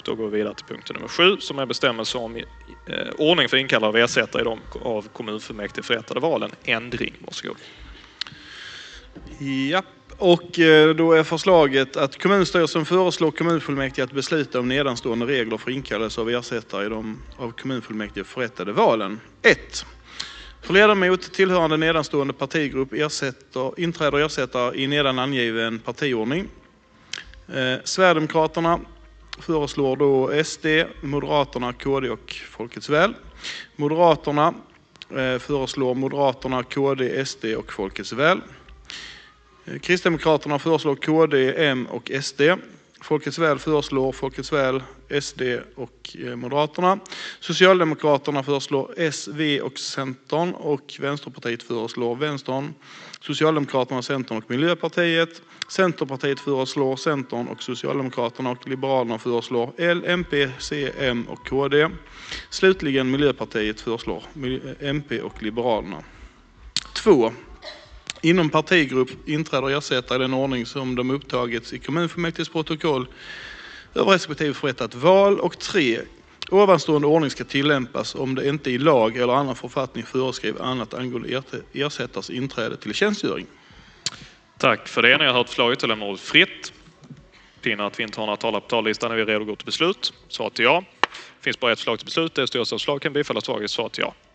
då går vi vidare till punkt nummer 7 som är bestämmelser om ordning för inkallande av ersättare i de av kommunfullmäktige förrättade valen. Ändring, varsågod. Ja, och då är förslaget att kommunstyrelsen föreslår kommunfullmäktige att besluta om nedanstående regler för inkallelse av ersättare i de av kommunfullmäktige förrättade valen. 1. För ledamot tillhörande nedanstående partigrupp inträder ersättare i nedan angiven partiordning. Sverigedemokraterna föreslår då SD, Moderaterna, KD och Folkets väl. Moderaterna föreslår Moderaterna, KD, SD och Folkets väl. Kristdemokraterna föreslår KD, M och SD. Folkets väl föreslår Folkets väl, SD och Moderaterna. Socialdemokraterna föreslår S, V och Centern och Vänsterpartiet föreslår Vänstern. Socialdemokraterna, Centern och Miljöpartiet. Centerpartiet föreslår Centern och Socialdemokraterna och Liberalerna föreslår L, MP, C, M och KD. Slutligen Miljöpartiet föreslår MP och Liberalerna. 2. Inom partigrupp inträder ersättare i den ordning som de upptagits i kommunfullmäktiges protokoll över respektive förrättat val. Och 3. Ovanstående ordning ska tillämpas om det inte i lag eller annan författning föreskriver annat angående ersättares inträde till tjänstgöring. Tack för det. Ni har hört förslaget och lämnar ordet fritt. Finner att vi inte har några talare på tallistan när vi är redo att gå till beslut. Svar till ja. Det finns bara ett förslag till beslut. Det är styrelsens förslag kan bifallas. Svar till ja.